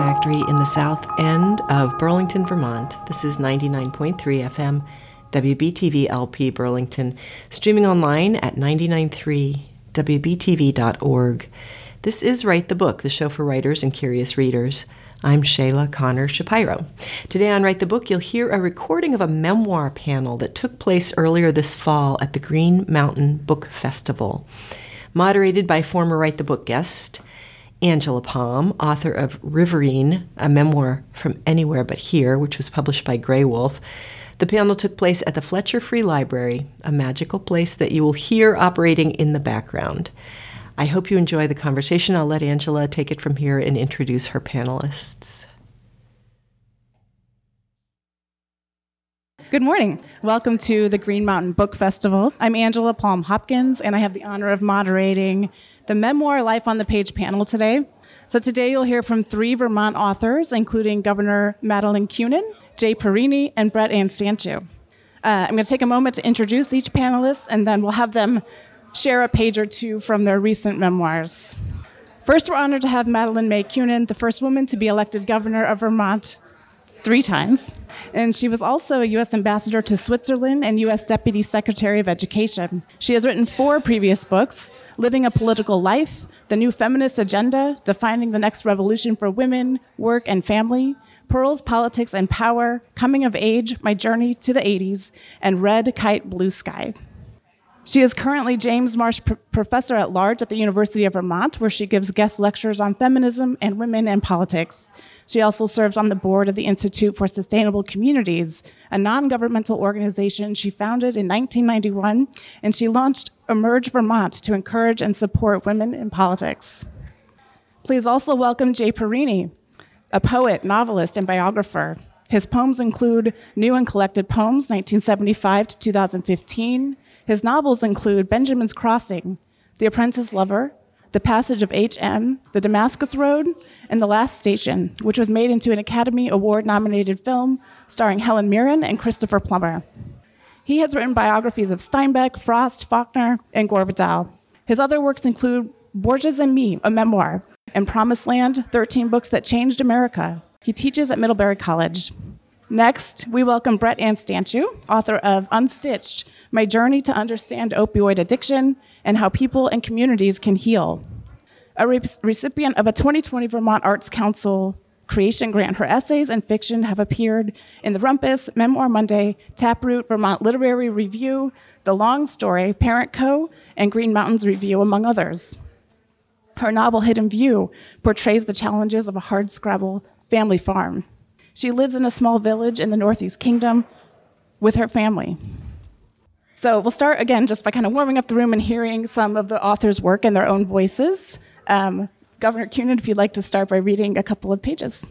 Factory in the south end of Burlington, Vermont. This is 99.3 FM, WBTV LP Burlington, streaming online at 993wbtv.org. This is Write the Book, the show for writers and curious readers. I'm Shayla Connor Shapiro. Today on Write the Book, you'll hear a recording of a memoir panel that took place earlier this fall at the Green Mountain Book Festival, moderated by former Write the Book guest Angela Palm, author of Riverine, a memoir from anywhere but here, which was published by Grey Wolf. The panel took place at the Fletcher Free Library, a magical place that you will hear operating in the background. I hope you enjoy the conversation. I'll let Angela take it from here and introduce her panelists. Good morning. Welcome to the Green Mountain Book Festival. I'm Angela Palm Hopkins, and I have the honor of moderating the Memoir Life on the Page panel today. So today you'll hear from 3 Vermont authors, including Governor Madeleine Kunin, Jay Perini, and Bret Anstancio. I'm going to take a moment to introduce each panelist, and then we'll have them share a page or two from their recent memoirs. First, we're honored to have Madeleine May Kunin, the first woman to be elected governor of Vermont 3 times. And she was also a U.S. ambassador to Switzerland and U.S. Deputy Secretary of Education. She has written 4 previous books: Living a Political Life, The New Feminist Agenda, Defining the Next Revolution for Women, Work, and Family, Pearls, Politics, and Power, Coming of Age, My Journey to the 80s, and Red Kite, Blue Sky. She is currently James Marsh Professor at Large at the University of Vermont, where she gives guest lectures on feminism and women and politics. She also serves on the board of the Institute for Sustainable Communities, a non-governmental organization she founded in 1991, and she launched Emerge Vermont to encourage and support women in politics. Please also welcome Jay Perini, a poet, novelist, and biographer. His poems include New and Collected Poems, 1975 to 2015. His novels include Benjamin's Crossing, The Apprentice Lover, The Passage of H.M., The Damascus Road, and The Last Station, which was made into an Academy Award-nominated film starring Helen Mirren and Christopher Plummer. He has written biographies of Steinbeck, Frost, Faulkner, and Gore Vidal. His other works include Borges and Me, a memoir, and Promised Land, 13 Books That Changed America. He teaches at Middlebury College. Next, we welcome Bret Anstancio, author of Unstitched, My Journey to Understand Opioid Addiction and How People and Communities Can Heal. A recipient of a 2020 Vermont Arts Council Creation Grant, her essays and fiction have appeared in The Rumpus, Memoir Monday, Taproot, Vermont Literary Review, The Long Story, Parent Co., and Green Mountains Review, among others. Her novel, Hidden View, portrays the challenges of a hardscrabble family farm. She lives in a small village in the Northeast Kingdom with her family. So we'll start again just by kind of warming up the room and hearing some of the authors' work in their own voices. Governor Kunin, if you'd like to start by reading a couple of pages.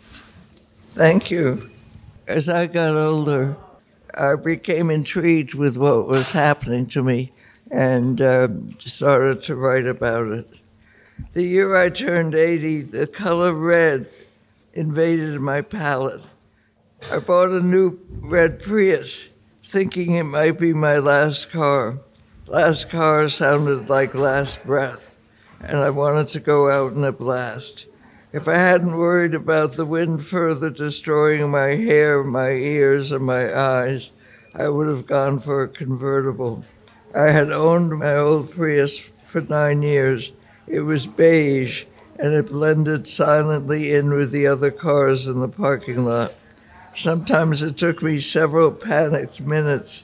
Thank you. As I got older, I became intrigued with what was happening to me and started to write about it. The year I turned 80, the color red invaded my palate. I bought a new red Prius, thinking it might be my last car. Last car sounded like last breath, and I wanted to go out in a blast. If I hadn't worried about the wind further destroying my hair, my ears, and my eyes, I would have gone for a convertible. I had owned my old Prius for 9 years. It was beige, and it blended silently in with the other cars in the parking lot. Sometimes it took me several panicked minutes.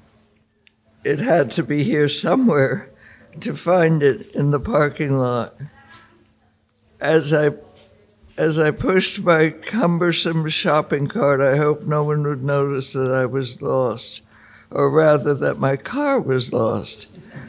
It had to be here somewhere to find it in the parking lot. As I pushed my cumbersome shopping cart, I hoped no one would notice that I was lost, or rather that my car was lost.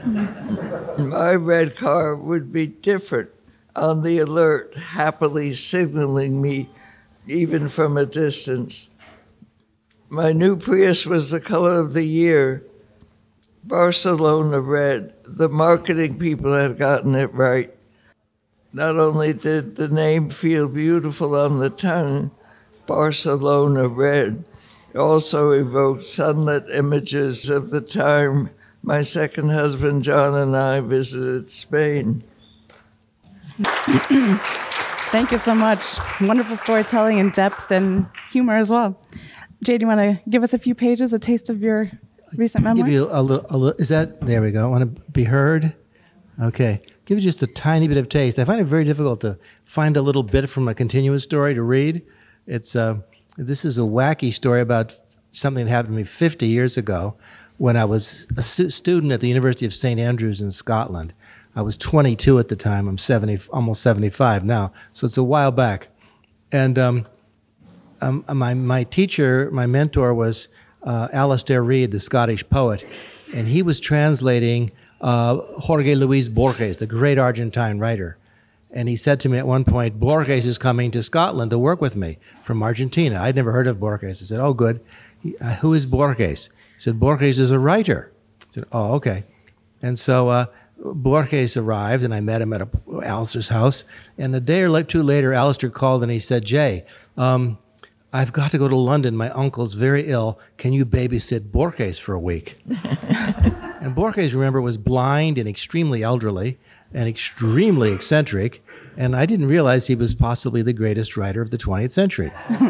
My red car would be different, on the alert, happily signaling me even from a distance. My new Prius was the color of the year, Barcelona red. The marketing people had gotten it right. Not only did the name feel beautiful on the tongue, Barcelona red, it also evoked sunlit images of the time my second husband John and I visited Spain. Thank you so much. Wonderful storytelling and depth and humor as well. Jay, do you want to give us a few pages, a taste of your recent memoir? Give you a little, is that, there we go. I want to be heard? Okay. Give you just a tiny bit of taste. I find it very difficult to find a little bit from a continuous story to read. This is a wacky story about something that happened to me 50 years ago when I was a student at the University of St. Andrews in Scotland. I was 22 at the time. I'm almost 75 now, so it's a while back. And my teacher, my mentor was Alistair Reid, the Scottish poet, and he was translating Jorge Luis Borges, the great Argentine writer. And he said to me at one point, Borges is coming to Scotland to work with me from Argentina. I'd never heard of Borges. I said, oh, good. Who is Borges? He said, Borges is a writer. I said, oh, okay. And so Borges arrived, and I met him at Alistair's house. And a day or two later, Alistair called, and he said, Jay, I've got to go to London. My uncle's very ill. Can you babysit Borges for a week? And Borges, remember, was blind and extremely elderly and extremely eccentric, and I didn't realize he was possibly the greatest writer of the 20th century.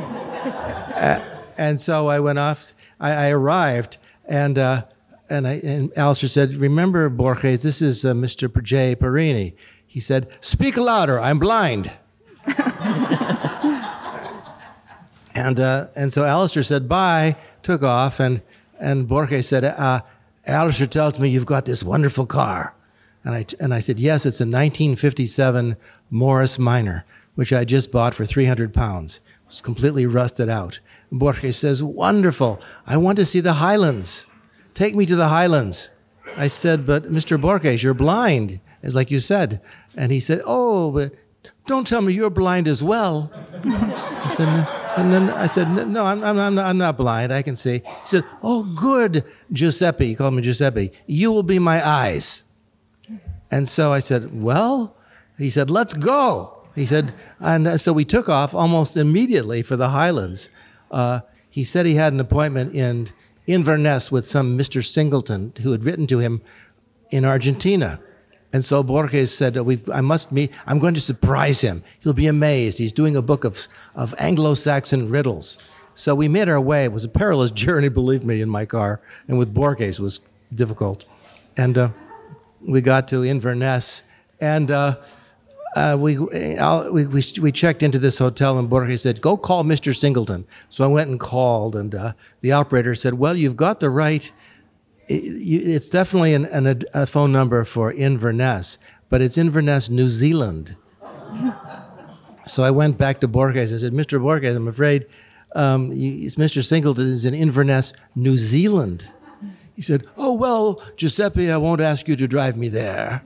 And so I went off. I arrived, and Alistair said, remember, Borges, this is Mr. J. Perini. He said, speak louder, I'm blind. And so Alistair said bye, took off, and Borges said, Alistair tells me you've got this wonderful car. And I said, yes, it's a 1957 Morris Minor, which I just bought for 300 pounds. It was completely rusted out. And Borges says, wonderful, I want to see the Highlands. Take me to the Highlands. I said, but Mr. Borges, you're blind, as like you said. And he said, oh, but don't tell me you're blind as well. I said, no. And then I said, no, I'm not blind, I can see. He said, oh, good, Giuseppe, he called me Giuseppe, you will be my eyes. And so I said, well, he said, let's go. He said, and so we took off almost immediately for the Highlands. He said he had an appointment in Inverness with some Mr. Singleton who had written to him in Argentina. And so Borges said, I must meet, I'm going to surprise him. He'll be amazed. He's doing a book of Anglo-Saxon riddles. So we made our way. It was a perilous journey, believe me, in my car. And with Borges, it was difficult. And we got to Inverness, and we checked into this hotel, and Borges said, go call Mr. Singleton. So I went and called, and the operator said, well, you've got the right, it's definitely a phone number for Inverness, but it's Inverness, New Zealand. So I went back to Borges. I said, Mr. Borges, I'm afraid Mr. Singleton is in Inverness, New Zealand. He said, oh, well, Giuseppe, I won't ask you to drive me there.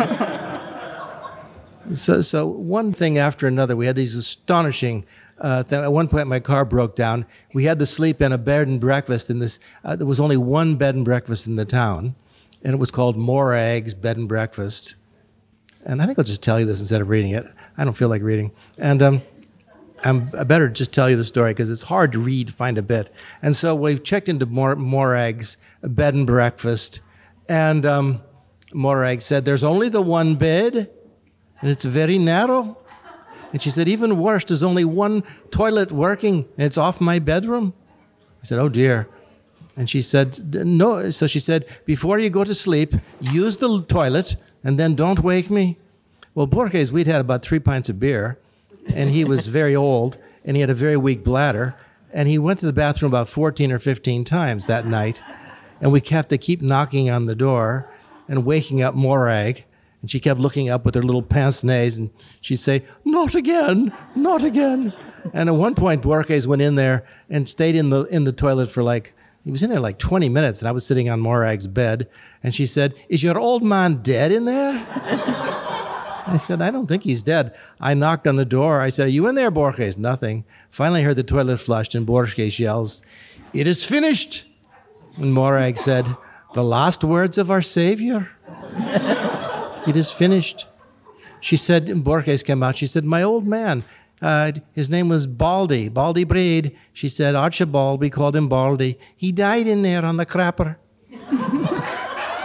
So one thing after another, we had these astonishing things. At one point, my car broke down. We had to sleep in a bed and breakfast in this. There was only one bed and breakfast in the town, and it was called Morag's Bed and Breakfast. And I think I'll just tell you this instead of reading it. I don't feel like reading. And I better just tell you the story because it's hard to read, find a bit. And so we checked into Morag's Bed and Breakfast, and Morag said, there's only the one bed, and it's very narrow. And she said, even worse, there's only one toilet working, and it's off my bedroom. I said, oh, dear. And she said, no. So she said, before you go to sleep, use the toilet, and then don't wake me. Well, Borges, we'd had about 3 pints of beer, and he was very old, and he had a very weak bladder, and he went to the bathroom about 14 or 15 times that night, and we have to keep knocking on the door and waking up Morag, and she kept looking up with her little pince-nez, and she'd say, not again, not again. And at one point, Borges went in there and stayed in the toilet for he was in there 20 minutes, and I was sitting on Morag's bed, and she said, is your old man dead in there? I said, I don't think he's dead. I knocked on the door. I said, are you in there, Borges? Nothing. Finally, I heard the toilet flushed, and Borges yells, it is finished. And Morag said, the last words of our Savior. It is finished. She said, Borges came out. She said, my old man, his name was Baldy Braid. She said, Archibald, we called him Baldy. He died in there on the crapper.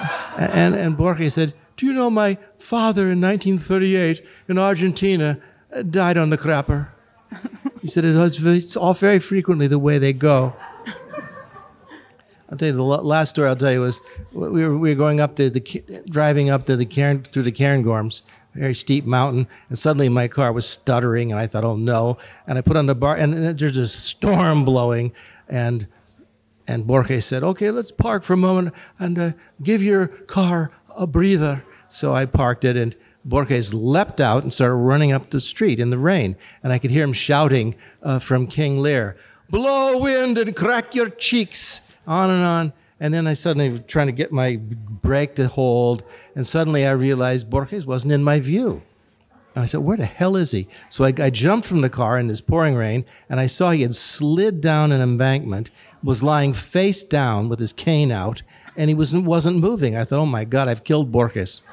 and Borges said, do you know my father in 1938 in Argentina died on the crapper. He said, it's all very frequently the way they go. I'll tell you, the last story I'll tell you was we were going up driving up to through the Cairngorms, very steep mountain, and suddenly my car was stuttering, and I thought, oh no, and I put on the bar, and there's a storm blowing, and Borges said, okay, let's park for a moment and give your car a breather. So I parked it, and Borges leapt out and started running up the street in the rain, and I could hear him shouting from King Lear, blow wind and crack your cheeks, on and on. And then I suddenly was trying to get my brake to hold, and suddenly I realized Borges wasn't in my view. And I said, where the hell is he? So I jumped from the car in this pouring rain, and I saw he had slid down an embankment, was lying face down with his cane out, and he wasn't moving. I thought, oh my God, I've killed Borges.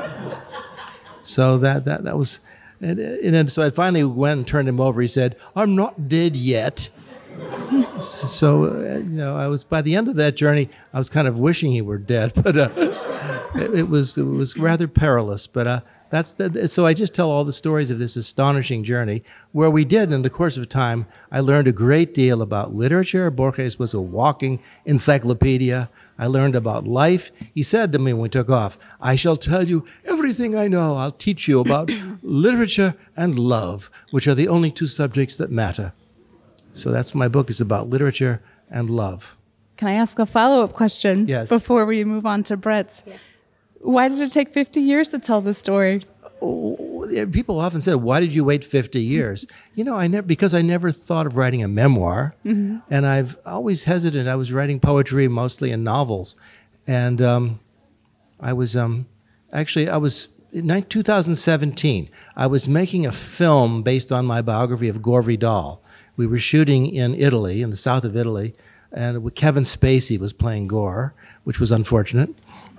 So that was, and so I finally went and turned him over. He said, I'm not dead yet. So, I was, by the end of that journey, I was kind of wishing he were dead, but it was rather perilous. But so I just tell all the stories of this astonishing journey where we did, in the course of time, I learned a great deal about literature. Borges was a walking encyclopedia. I learned about life. He said to me when we took off, I shall tell you everything I know. I'll teach you about literature and love, which are the only two subjects that matter. So that's my book is about literature and love. Can I ask a follow-up question before we move on to Brett's? Yeah. Why did it take 50 years to tell this story? People often say, why did you wait 50 years? Because I never thought of writing a memoir, and I've always hesitated. I was writing poetry mostly and novels, and I was in 2017, I was making a film based on my biography of Gore Vidal. We were shooting in Italy, in the south of Italy, and Kevin Spacey was playing Gore, which was unfortunate.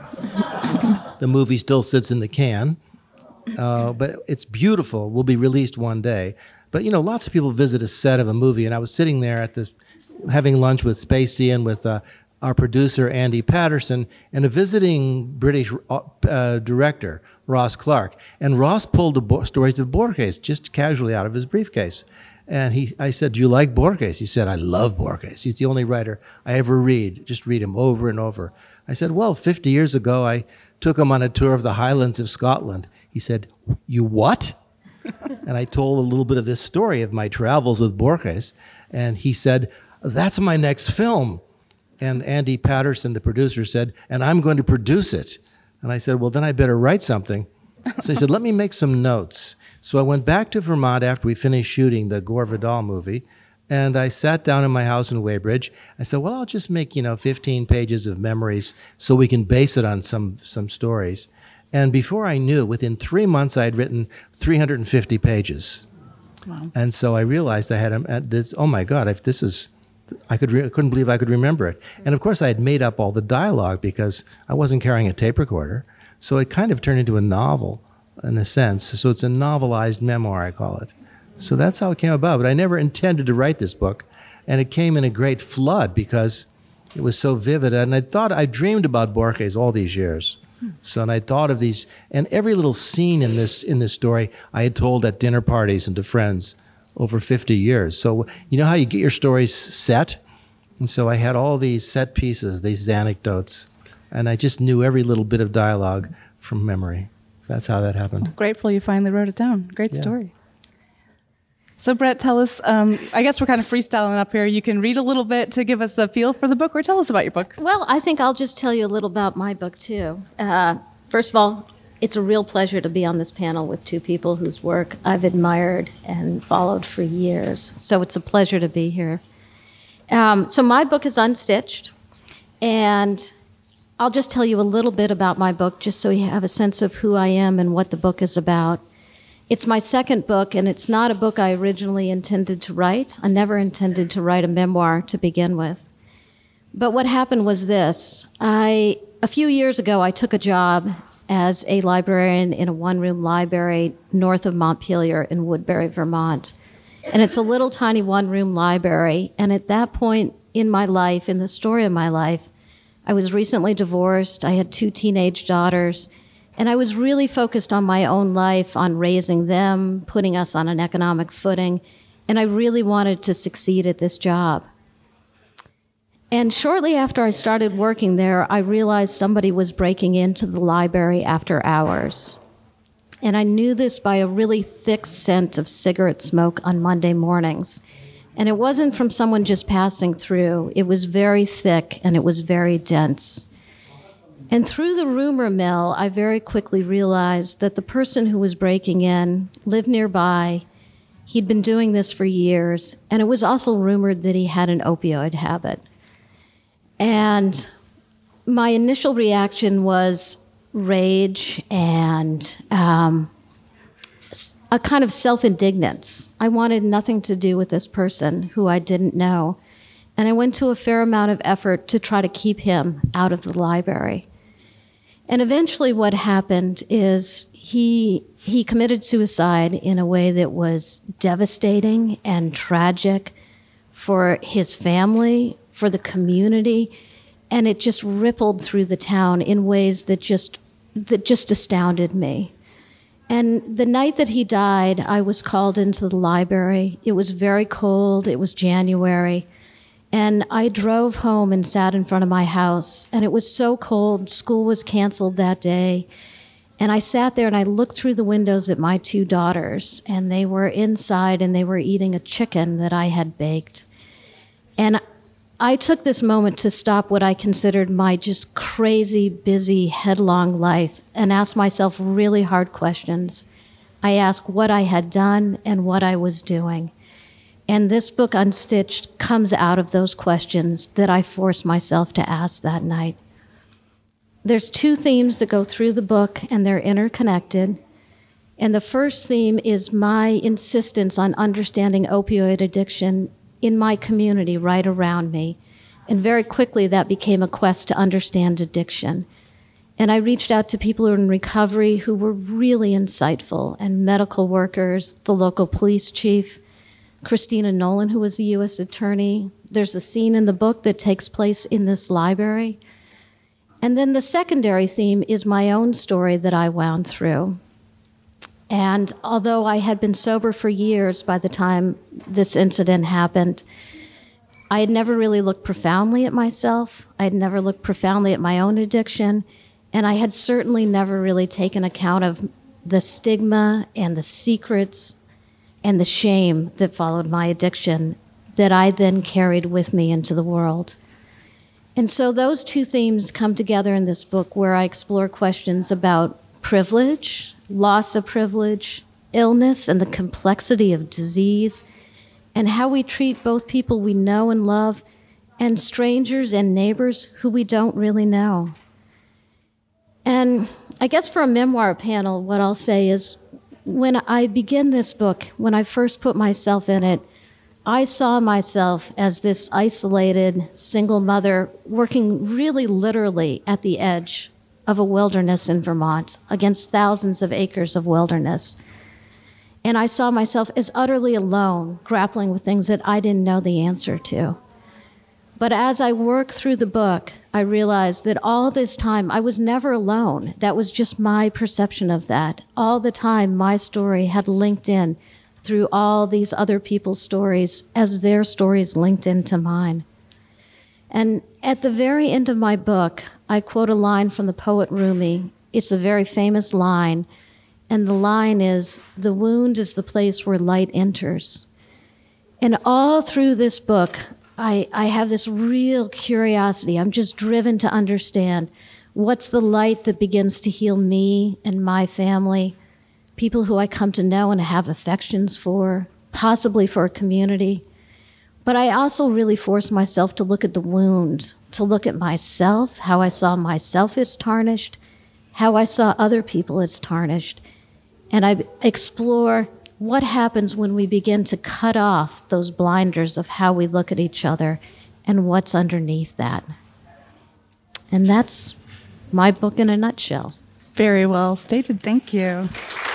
The movie still sits in the can, but it's beautiful. Will be released one day. But, lots of people visit a set of a movie, and I was sitting there having lunch with Spacey and with our producer, Andy Patterson, and a visiting British director, Ross Clark. And Ross pulled the stories of Borges just casually out of his briefcase. And I said, do you like Borges? He said, I love Borges. He's the only writer I ever read. Just read him over and over. I said, well, 50 years ago, I took him on a tour of the Highlands of Scotland. He said, you what? And I told a little bit of this story of my travels with Borges. And he said, that's my next film. And Andy Patterson, the producer, said, and I'm going to produce it. And I said, well, then I better write something. So he said, let me make some notes. So I went back to Vermont after we finished shooting the Gore Vidal movie, and I sat down in my house in Weybridge. I said, well, I'll just make, 15 pages of memories so we can base it on some stories. And before I knew, within 3 months, I had written 350 pages. Wow. And so I realized I had this, oh my God, I couldn't believe I could remember it. And of course, I had made up all the dialogue because I wasn't carrying a tape recorder. So it kind of turned into a novel in a sense. So it's a novelized memoir, I call it. So that's how it came about. But I never intended to write this book. And it came in a great flood because it was so vivid. And I dreamed about Borges all these years. So, and I thought of these, and every little scene in this story I had told at dinner parties and to friends over 50 years. So you know how you get your stories set? And so I had all these set pieces, these anecdotes, and I just knew every little bit of dialogue from memory. So that's how that happened. I'm grateful you finally wrote it down. Great story. So Brett, tell us, I guess we're kind of freestyling up here. You can read a little bit to give us a feel for the book, or tell us about your book. Well, I think I'll just tell you a little about my book, too. First of all, it's a real pleasure to be on this panel with two people whose work I've admired and followed for years. So it's a pleasure to be here. So my book is Unstitched, and I'll just tell you a little bit about my book just so you have a sense of who I am and what the book is about. It's my second book, and it's not a book I originally intended to write. I never intended to write a memoir to begin with. But what happened was this. A few years ago, I took a job as a librarian in a one-room library north of Montpelier in Woodbury, Vermont. And it's a little tiny one-room library. And at that point in my life, in the story of my life, I was recently divorced. I had 2 teenage daughters. And I was really focused on my own life, on raising them, putting us on an economic footing, and I really wanted to succeed at this job. And shortly after I started working there, I realized somebody was breaking into the library after hours. And I knew this by a really thick scent of cigarette smoke on Monday mornings. And it wasn't from someone just passing through. It was very thick and it was very dense. And through the rumor mill, I very quickly realized that the person who was breaking in lived nearby. He'd been doing this for years, and it was also rumored that he had an opioid habit. And my initial reaction was rage and a kind of self-indignance. I wanted nothing to do with this person who I didn't know. And I went to a fair amount of effort to try to keep him out of the library. And eventually what happened is he committed suicide in a way that was devastating and tragic for his family, for the community, and it just rippled through the town in ways that just astounded me. And the night that he died, I was called into the library. It was very cold. It was January. And I drove home and sat in front of my house, and it was so cold. School was canceled that day. And I sat there and I looked through the windows at my two daughters, and they were inside and they were eating a chicken that I had baked. And I took this moment to stop what I considered my just crazy, busy, headlong life and ask myself really hard questions. I asked what I had done and what I was doing. And this book, Unstitched, comes out of those questions that I forced myself to ask that night. There's two themes that go through the book, and they're interconnected. And the first theme is my insistence on understanding opioid addiction in my community right around me. And very quickly, that became a quest to understand addiction. And I reached out to people who were in recovery who were really insightful, and medical workers, the local police chief, Christina Nolan, who was the U.S. attorney. There's a scene in the book that takes place in this library. And then the secondary theme is my own story that I wound through. And although I had been sober for years by the time this incident happened, I had never really looked profoundly at myself. I had never looked profoundly at my own addiction. And I had certainly never really taken account of the stigma and the secrets and the shame that followed my addiction that I then carried with me into the world. And so those two themes come together in this book, where I explore questions about privilege, loss of privilege, illness, and the complexity of disease, and how we treat both people we know and love and strangers and neighbors who we don't really know. And I guess for a memoir panel, what I'll say is, when I begin this book, when I first put myself in it, I saw myself as this isolated single mother working really literally at the edge of a wilderness in Vermont against thousands of acres of wilderness. And I saw myself as utterly alone, grappling with things that I didn't know the answer to. But as I worked through the book, I realized that all this time I was never alone. That was just my perception of that. All the time my story had linked in through all these other people's stories as their stories linked into mine. And at the very end of my book, I quote a line from the poet Rumi. It's a very famous line, and the line is, "The wound is the place where light enters." And all through this book, I have this real curiosity. I'm just driven to understand what's the light that begins to heal me and my family, people who I come to know and have affections for, possibly for a community. But I also really forced myself to look at the wound, to look at myself, how I saw myself as tarnished, how I saw other people as tarnished. And I explore what happens when we begin to cut off those blinders of how we look at each other and what's underneath that. And that's my book in a nutshell. Very well stated. Thank you.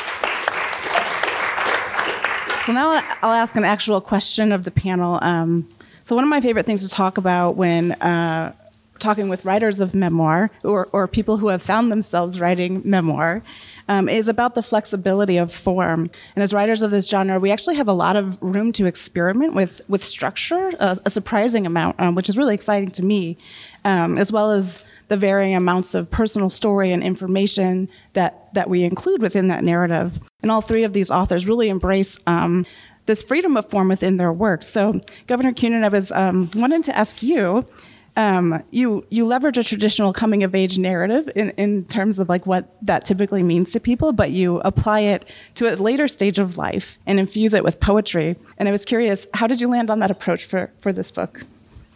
So now I'll ask an actual question of the panel. So one of my favorite things to talk about when talking with writers of memoir or people who have found themselves writing memoir, is about the flexibility of form. And as writers of this genre, we actually have a lot of room to experiment with structure, a surprising amount, which is really exciting to me, as well as the varying amounts of personal story and information that we include within that narrative. And all three of these authors really embrace this freedom of form within their works. So, Governor Kunin, I was wanting to ask you, you leverage a traditional coming-of-age narrative in terms of like what that typically means to people, but you apply it to a later stage of life and infuse it with poetry. And I was curious, how did you land on that approach for this book?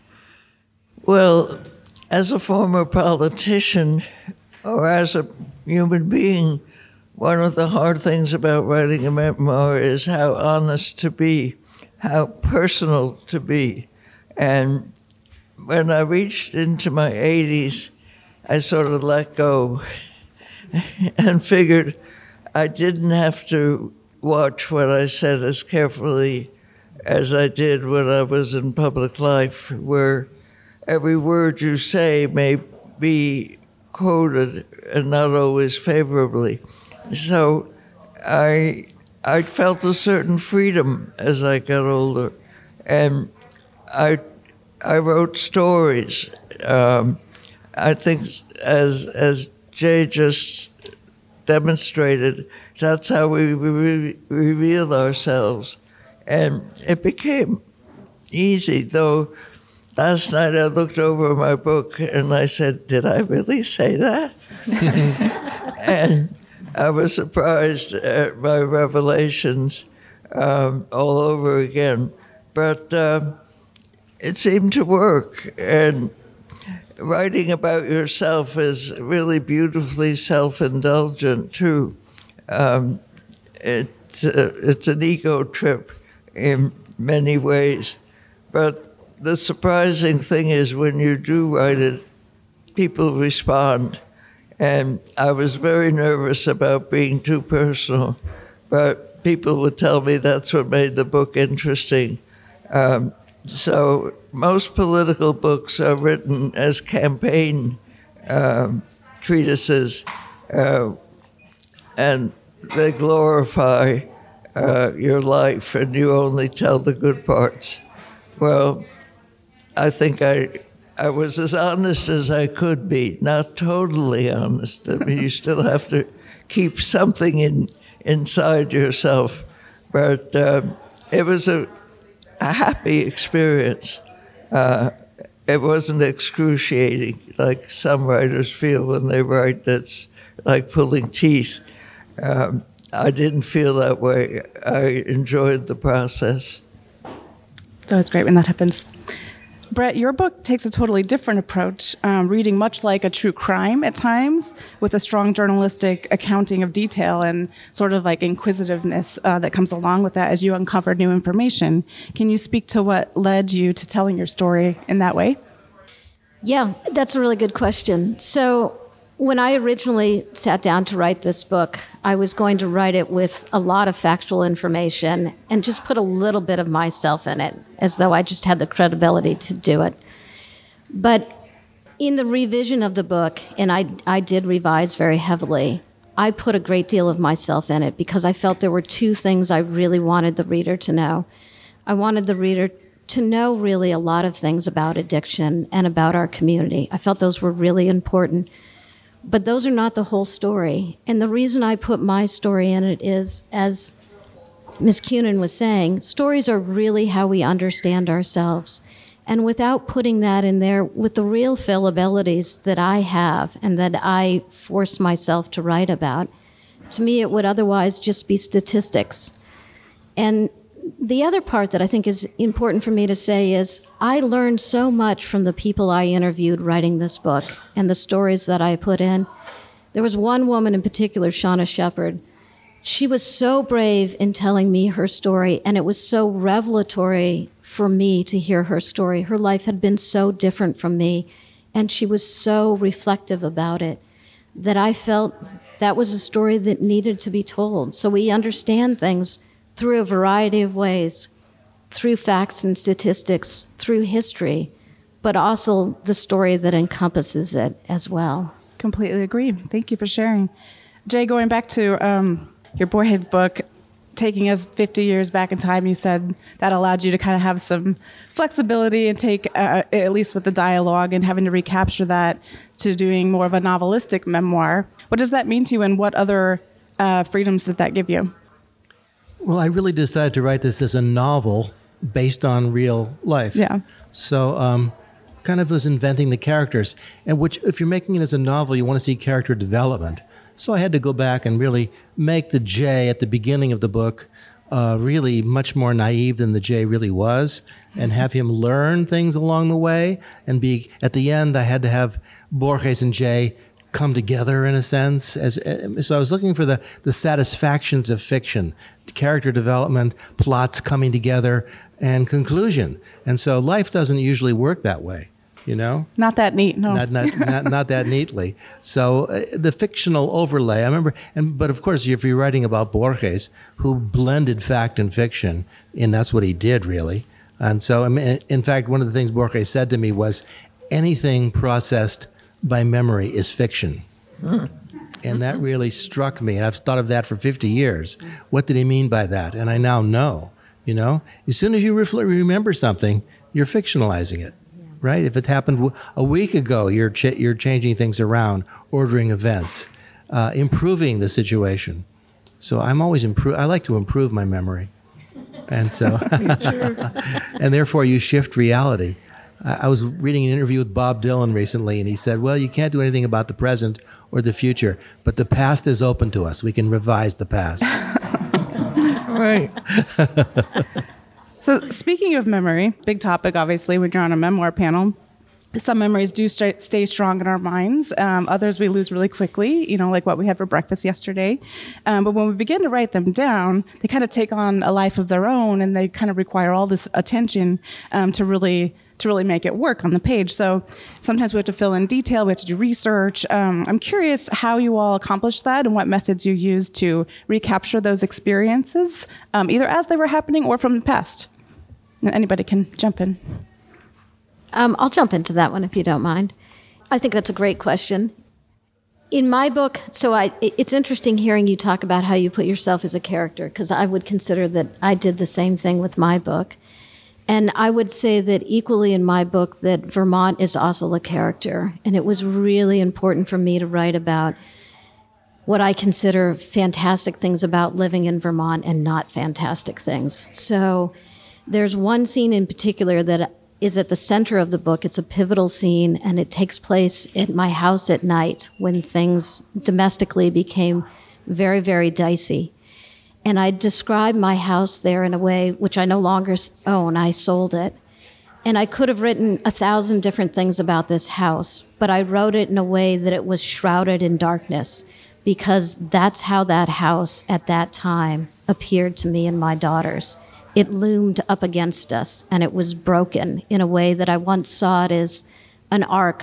Well, as a former politician or as a human being, one of the hard things about writing a memoir is how honest to be, how personal to be. And when I reached into my 80s, I sort of let go and figured I didn't have to watch what I said as carefully as I did when I was in public life, where every word you say may be quoted and not always favorably. So I felt a certain freedom as I got older, and I wrote stories. I think as Jay just demonstrated, that's how we reveal ourselves, and it became easy. Though last night I looked over my book and I said, "Did I really say that?" And I was surprised at my revelations all over again. But it seemed to work. And writing about yourself is really beautifully self-indulgent, too. It's an ego trip in many ways. But the surprising thing is when you do write it, people respond. And I was very nervous about being too personal, but people would tell me that's what made the book interesting. So most political books are written as campaign treatises, and they glorify your life, and you only tell the good parts. Well, I think I was as honest as I could be, not totally honest. I mean, you still have to keep something inside yourself. But it was a happy experience. It wasn't excruciating like some writers feel when they write. That's like pulling teeth. I didn't feel that way. I enjoyed the process. So it's great when that happens. Brett, your book takes a totally different approach, reading much like a true crime at times, with a strong journalistic accounting of detail and sort of like inquisitiveness that comes along with that as you uncover new information. Can you speak to what led you to telling your story in that way? Yeah, that's a really good question. So when I originally sat down to write this book, I was going to write it with a lot of factual information and just put a little bit of myself in it, as though I just had the credibility to do it. But in the revision of the book, and I did revise very heavily, I put a great deal of myself in it because I felt there were two things I really wanted the reader to know. I wanted the reader to know really a lot of things about addiction and about our community. I felt those were really important. But those are not the whole story. And the reason I put my story in it is, as Ms. Kunin was saying, stories are really how we understand ourselves. And without putting that in there with the real fallibilities that I have and that I force myself to write about, to me it would otherwise just be statistics. And the other part that I think is important for me to say is I learned so much from the people I interviewed writing this book and the stories that I put in. There was one woman in particular, Shauna Shepard. She was so brave in telling me her story, and it was so revelatory for me to hear her story. Her life had been so different from me, and she was so reflective about it that I felt that was a story that needed to be told. So we understand things through a variety of ways, through facts and statistics, through history, but also the story that encompasses it as well. Completely agree. Thank you for sharing. Jay, going back to your Borges book, taking us 50 years back in time, you said that allowed you to kind of have some flexibility and take, at least with the dialogue and having to recapture that, to doing more of a novelistic memoir. What does that mean to you, and what other freedoms did that give you? Well, I really decided to write this as a novel based on real life. Yeah. So kind of was inventing the characters. And which, if you're making it as a novel, you want to see character development. So I had to go back and really make the Jay at the beginning of the book really much more naive than the Jay really was, and have him learn things along the way. And be at the end, I had to have Borges and Jay come together in a sense. So I was looking for the satisfactions of fiction, character development, plots coming together, and conclusion. And so life doesn't usually work that way. You know? Not that neat, no. Not that neatly. So the fictional overlay, I remember, but of course, if you're writing about Borges, who blended fact and fiction, and that's what he did, really. And so, I mean, in fact, one of the things Borges said to me was, anything processed by memory is fiction. And that really struck me, and I've thought of that for 50 years. What did he mean by that? And I now know, you know? As soon as you remember something, you're fictionalizing it. Right? If it happened a week ago, you're changing things around, ordering events, improving the situation. So I'm always I like to improve my memory, and so and therefore you shift reality. I was reading an interview with Bob Dylan recently, and he said, "Well, you can't do anything about the present or the future, but the past is open to us. We can revise the past." Right. So speaking of memory, big topic, obviously, when you're on a memoir panel. Some memories do stay strong in our minds. Others we lose really quickly, you know, like what we had for breakfast yesterday. But when we begin to write them down, they kind of take on a life of their own, and they kind of require all this attention to really make it work on the page. So sometimes we have to fill in detail, we have to do research. I'm curious how you all accomplish that and what methods you use to recapture those experiences, either as they were happening or from the past. And anybody can jump in. I'll jump into that one if you don't mind. I think that's a great question. In my book, it's interesting hearing you talk about how you put yourself as a character, because I would consider that I did the same thing with my book. And I would say that equally in my book that Vermont is also a character. And it was really important for me to write about what I consider fantastic things about living in Vermont and not fantastic things. So there's one scene in particular that is at the center of the book. It's a pivotal scene, and it takes place at my house at night when things domestically became very, very dicey. And I described my house there in a way which I no longer own. I sold it. And I could have written 1,000 different things about this house, but I wrote it in a way that it was shrouded in darkness, because that's how that house at that time appeared to me and my daughters. It loomed up against us, and it was broken in a way that I once saw it as an arc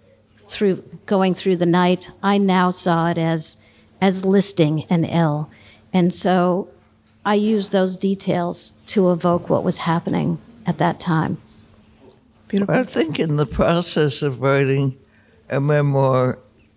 going through the night. I now saw it as listing and ill. And so I used those details to evoke what was happening at that time. Beautiful. I think in the process of writing a memoir,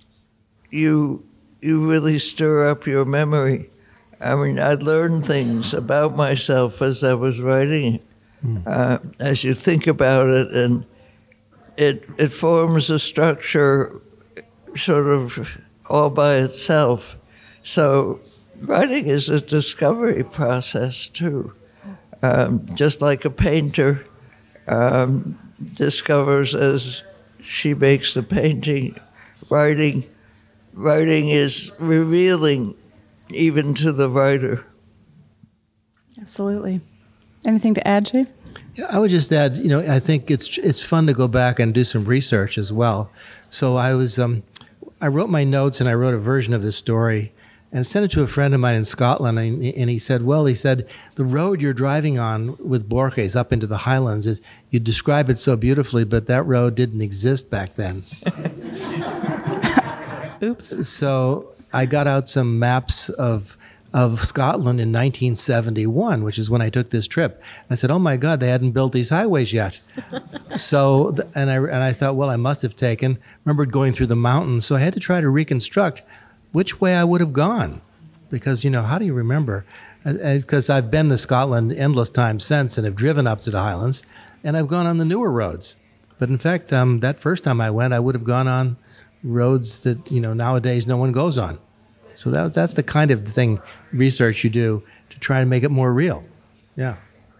you really stir up your memory. I mean, I learned things about myself as I was writing it. As you think about it, and it forms a structure sort of all by itself. So writing is a discovery process, too. Just like a painter discovers as she makes the painting, writing is revealing even to the writer. Absolutely. Anything to add, Jay? Yeah, I would just add, you know, I think it's fun to go back and do some research as well. So I wrote my notes, and I wrote a version of this story and sent it to a friend of mine in Scotland. And he said, the road you're driving on with Borges up into the Highlands, you describe it so beautifully, but that road didn't exist back then. Oops. So I got out some maps of of Scotland in 1971, which is when I took this trip. And I said, oh my God, they hadn't built these highways yet. And I thought, well, I must have remembered going through the mountains. So I had to try to reconstruct which way I would have gone. Because, how do you remember? Because I've been to Scotland endless times since and have driven up to the Highlands, and I've gone on the newer roads. But in fact, that first time I went, I would have gone on roads that, nowadays no one goes on. So that's the kind of thing, research you do to try to make it more real. Yeah.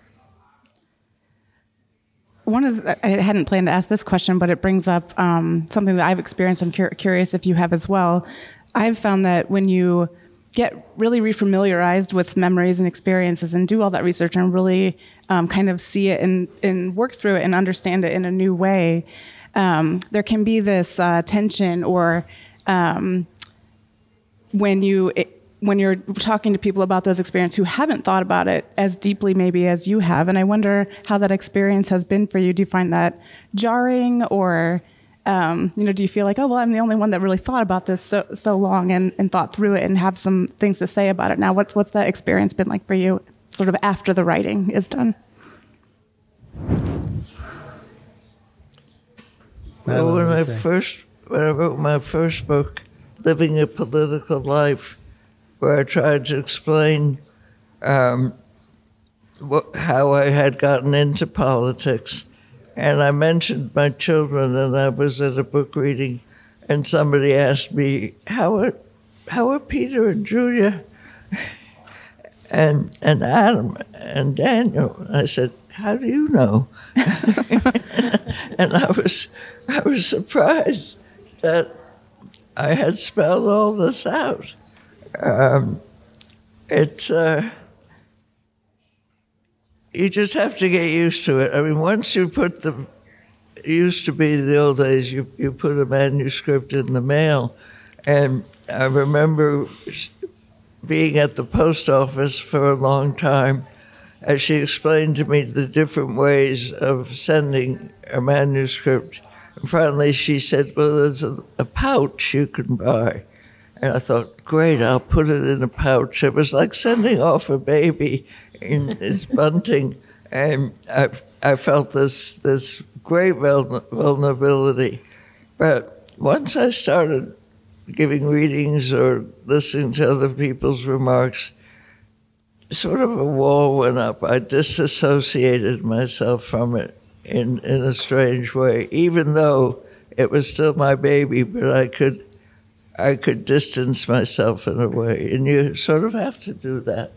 I hadn't planned to ask this question, but it brings up something that I've experienced. I'm curious if you have as well. I've found that when you get really refamiliarized with memories and experiences and do all that research and really kind of see it and work through it and understand it in a new way, there can be this tension or when you're talking to people about those experiences who haven't thought about it as deeply maybe as you have. And I wonder how that experience has been for you. Do you find that jarring or do you feel like, oh, well, I'm the only one that really thought about this so long and thought through it and have some things to say about it now? What's that experience been like for you sort of after the writing is done? Well, when I wrote my first book, Living a Political Life, where I tried to explain how I had gotten into politics, and I mentioned my children, and I was at a book reading, and somebody asked me, how are Peter and Julia and Adam and Daniel? And I said, how do you know? And I was surprised that I had spelled all this out. You just have to get used to it. I mean, once you put it used to be the old days, you put a manuscript in the mail. And I remember being at the post office for a long time as she explained to me the different ways of sending a manuscript. And finally she said, well, there's a pouch you can buy. And I thought, great, I'll put it in a pouch. It was like sending off a baby in its bunting. And I felt this great vulnerability. But once I started giving readings or listening to other people's remarks, sort of a wall went up. I disassociated myself from it in a strange way, even though it was still my baby, but I could distance myself in a way, and you sort of have to do that.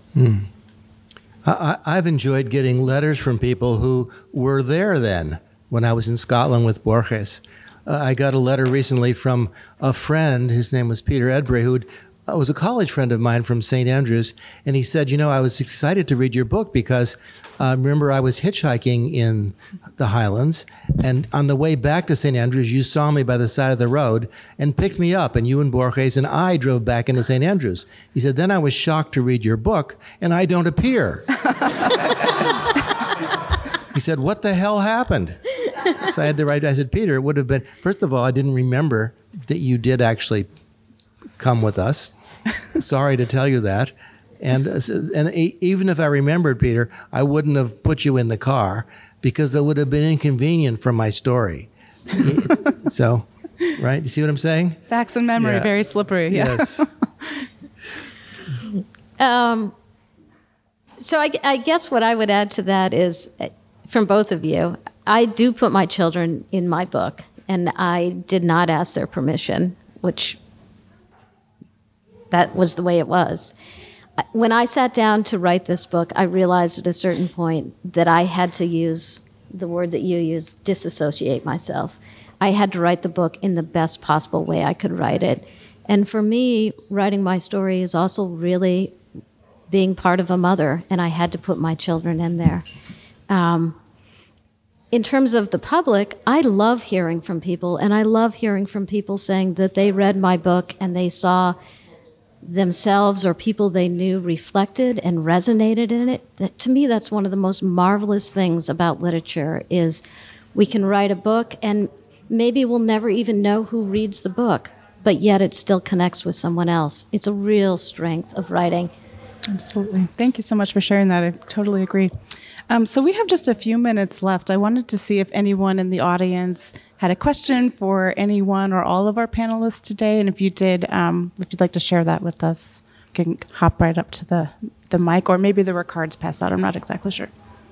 I've enjoyed getting letters from people who were there then, when I was in Scotland with Borges. I got a letter recently from a friend, his name was Peter Edbury, who was a college friend of mine from St. Andrews, and he said, I was excited to read your book because remember I was hitchhiking in the Highlands, and on the way back to St. Andrews, you saw me by the side of the road and picked me up, and you and Borges and I drove back into St. Andrews. He said, then I was shocked to read your book, and I don't appear. He said, what the hell happened? So I had to write, I said, Peter, it would have been, first of all, I didn't remember that you did actually come with us. Sorry to tell you that. And even if I remembered, Peter, I wouldn't have put you in the car because it would have been inconvenient for my story. So, right? You see what I'm saying? Facts and memory, very slippery. Yeah. Yes. So I guess what I would add to that is, from both of you, I do put my children in my book, and I did not ask their permission, which that was the way it was. When I sat down to write this book, I realized at a certain point that I had to use the word that you used, disassociate myself. I had to write the book in the best possible way I could write it. And for me, writing my story is also really being part of a mother, and I had to put my children in there. In terms of the public, I love hearing from people, and I love hearing from people saying that they read my book and they saw themselves or people they knew reflected and resonated in it. To me, that's one of the most marvelous things about literature is we can write a book and maybe we'll never even know who reads the book, but yet it still connects with someone else. It's a real strength of writing. Absolutely. Thank you so much for sharing that. I totally agree. So we have just a few minutes left. I wanted to see if anyone in the audience had a question for anyone or all of our panelists today. And if you did, if you'd like to share that with us, you can hop right up to the mic, or maybe there were cards passed out. I'm not exactly sure.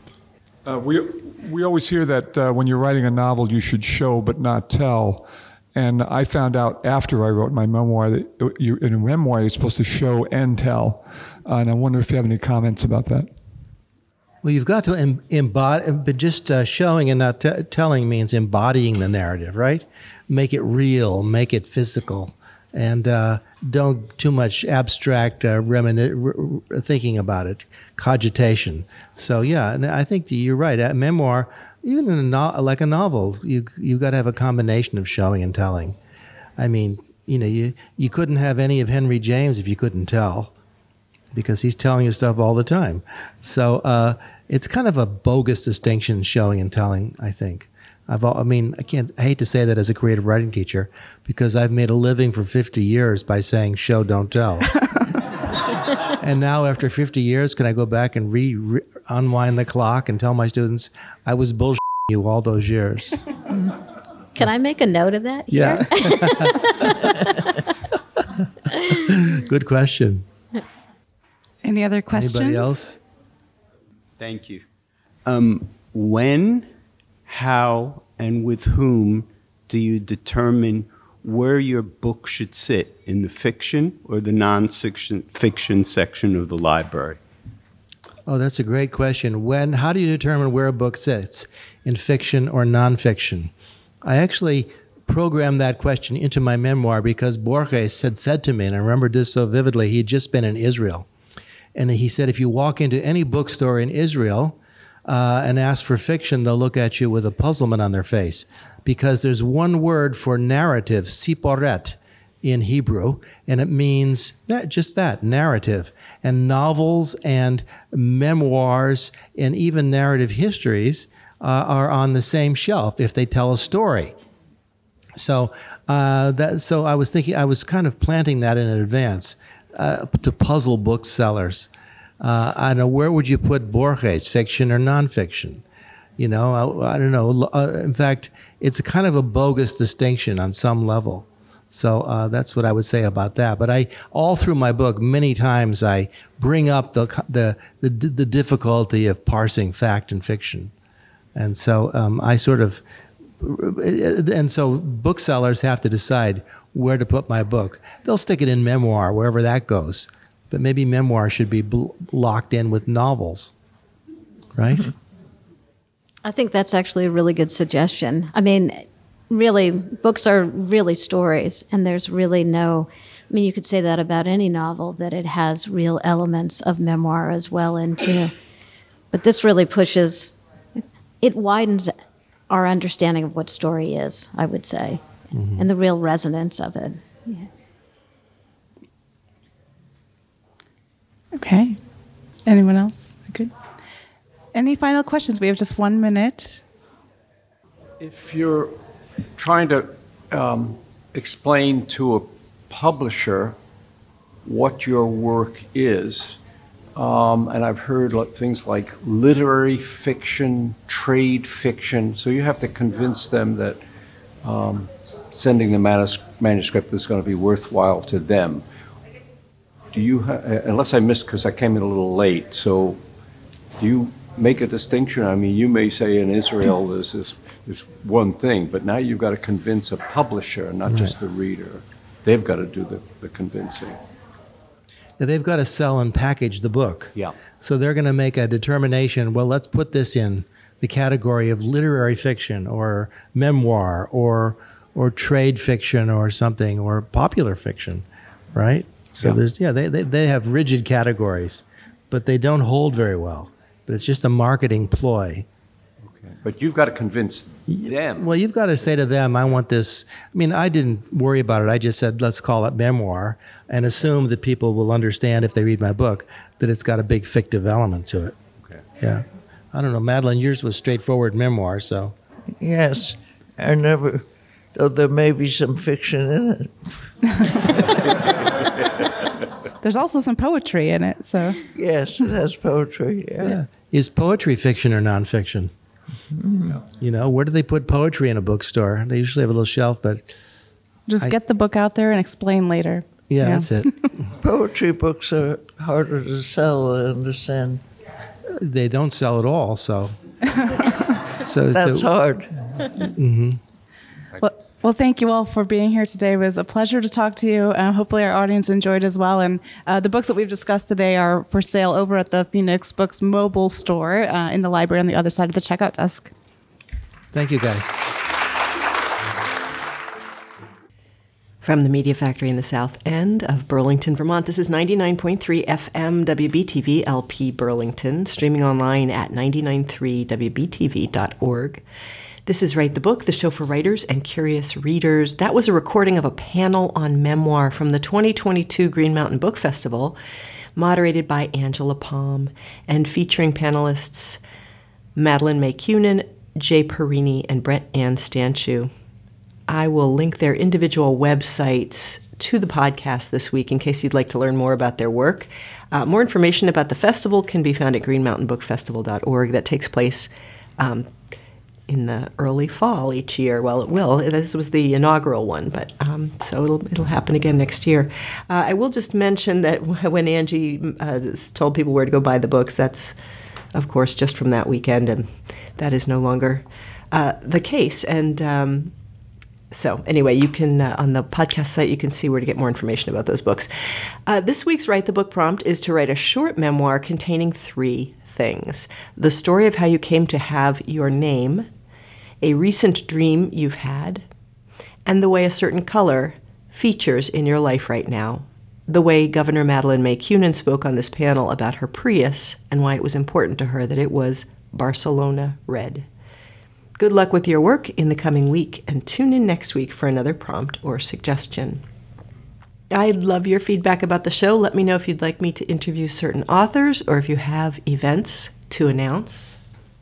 We always hear that when you're writing a novel, you should show but not tell. And I found out after I wrote my memoir that in a memoir, you're supposed to show and tell. And I wonder if you have any comments about that. Well, you've got to embody, but just showing and not telling means embodying the narrative, right? Make it real, make it physical, and don't too much abstract thinking about it, cogitation. So yeah, and I think you're right. A memoir, even in like a novel, you've got to have a combination of showing and telling. I mean, you couldn't have any of Henry James if you couldn't tell, because he's telling you stuff all the time. So it's kind of a bogus distinction, showing and telling, I think. I hate to say that as a creative writing teacher, because I've made a living for 50 years by saying show, don't tell. And now after 50 years, can I go back and unwind the clock and tell my students, I was bullshitting you all those years? Can I make a note of that here? Yeah. Good question. Any other questions? Anybody else? Thank you. When, how, and with whom do you determine where your book should sit, in the fiction or the non-fiction section of the library? Oh, that's a great question. How do you determine where a book sits, in fiction or nonfiction? I actually programmed that question into my memoir because Borges had said to me, and I remember this so vividly, he had just been in Israel. And he said, if you walk into any bookstore in Israel and ask for fiction, they'll look at you with a puzzlement on their face, because there's one word for narrative, siporet, in Hebrew, and it means just that, narrative. And novels and memoirs and even narrative histories are on the same shelf if they tell a story. So I was thinking, I was kind of planting that in advance to puzzle booksellers. I know, where would you put Borges, fiction or nonfiction? I don't know. In fact, it's kind of a bogus distinction on some level. So that's what I would say about that. But all through my book, many times I bring up the difficulty of parsing fact and fiction, and so so booksellers have to decide where to put my book. They'll stick it in memoir, wherever that goes. But maybe memoir should be locked in with novels, right? Mm-hmm. I think that's actually a really good suggestion. I mean, really, books are really stories, and there's really you could say that about any novel, that it has real elements of memoir as well into. But this really it widens our understanding of what story is, I would say, mm-hmm. and the real resonance of it. Yeah. Okay. Anyone else? Good. Any final questions? We have just 1 minute. If you're trying to explain to a publisher what your work is, and I've heard things like literary fiction, trade fiction, so you have to convince them that sending the manuscript is going to be worthwhile to them. Do you, unless I missed, because I came in a little late, so do you make a distinction? I mean, you may say in Israel there's this one thing, but now you've got to convince a publisher, not just the reader. They've got to do the convincing. Yeah, they've got to sell and package the book. Yeah. So they're going to make a determination, well, let's put this in the category of literary fiction or memoir or trade fiction or something, or popular fiction, right? So they have rigid categories, but they don't hold very well. But it's just a marketing ploy. Okay. But you've got to convince them. Well, you've got to say to them, I want this. I mean, I didn't worry about it. I just said, let's call it memoir, and assume that people will understand if they read my book that it's got a big fictive element to it. Okay. Yeah. I don't know, Madeline, yours was straightforward memoir, so. Yes. Though there may be some fiction in it. There's also some poetry in it, so. Yes, it has poetry. Yeah. Is poetry fiction or nonfiction? You know, where do they put poetry in a bookstore? They usually have a little shelf, but Just get the book out there and explain later. yeah, that's it. Poetry books are harder to sell, I understand. They don't sell at all, so. That's hard. Well, thank you all for being here today. It was a pleasure to talk to you. Hopefully our audience enjoyed as well. And the books that we've discussed today are for sale over at the Phoenix Books mobile store in the library on the other side of the checkout desk. Thank you, guys. From the Media Factory in the south end of Burlington, Vermont, this is 99.3 FM WBTV LP Burlington, streaming online at 993wbtv.org. This is Write the Book, the show for writers and curious readers. That was a recording of a panel on memoir from the 2022 Green Mountain Book Festival, moderated by Angela Palm, and featuring panelists Madeline May Cunin, Jay Perini, and Brett Ann Stanchu. I will link their individual websites to the podcast this week in case you'd like to learn more about their work. More information about the festival can be found at greenmountainbookfestival.org. That takes place in the early fall each year. Well, it will. This was the inaugural one, but so it'll happen again next year. I will just mention that when Angie told people where to go buy the books, that's, of course, just from that weekend, and that is no longer the case. And so anyway, you can, on the podcast site, you can see where to get more information about those books. This week's Write the Book prompt is to write a short memoir containing 3 things: the story of how you came to have your name, a recent dream you've had, and the way a certain color features in your life right now. The way Governor Madeline May Cunin spoke on this panel about her Prius and why it was important to her that it was Barcelona red. Good luck with your work in the coming week, and tune in next week for another prompt or suggestion. I'd love your feedback about the show. Let me know if you'd like me to interview certain authors or if you have events to announce.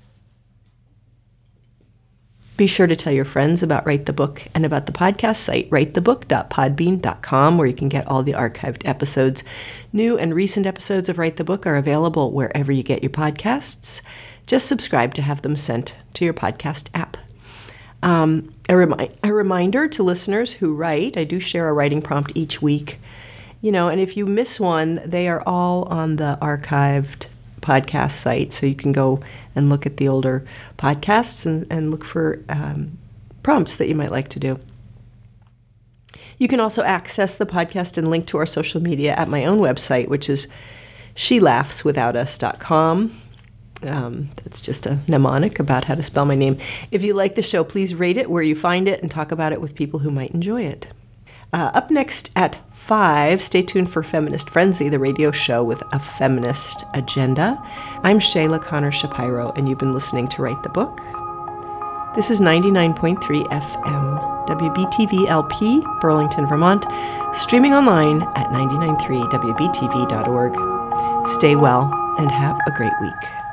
Be sure to tell your friends about Write the Book and about the podcast site, writethebook.podbean.com, where you can get all the archived episodes. New and recent episodes of Write the Book are available wherever you get your podcasts. Just subscribe to have them sent to your podcast app. A reminder to listeners who write, I do share a writing prompt each week. And if you miss one, they are all on the archived podcast site, so you can go and look at the older podcasts and look for prompts that you might like to do. You can also access the podcast and link to our social media at my own website, which is shelaughswithoutus.com. That's just a mnemonic about how to spell my name. If you like the show, please rate it where you find it and talk about it with people who might enjoy it. Up next at 5, stay tuned for Feminist Frenzy, the radio show with a feminist agenda. I'm Shayla Connor Shapiro, and you've been listening to Write the Book. This is 99.3 FM, WBTV LP, Burlington, Vermont, streaming online at 993wbtv.org. Stay well and have a great week.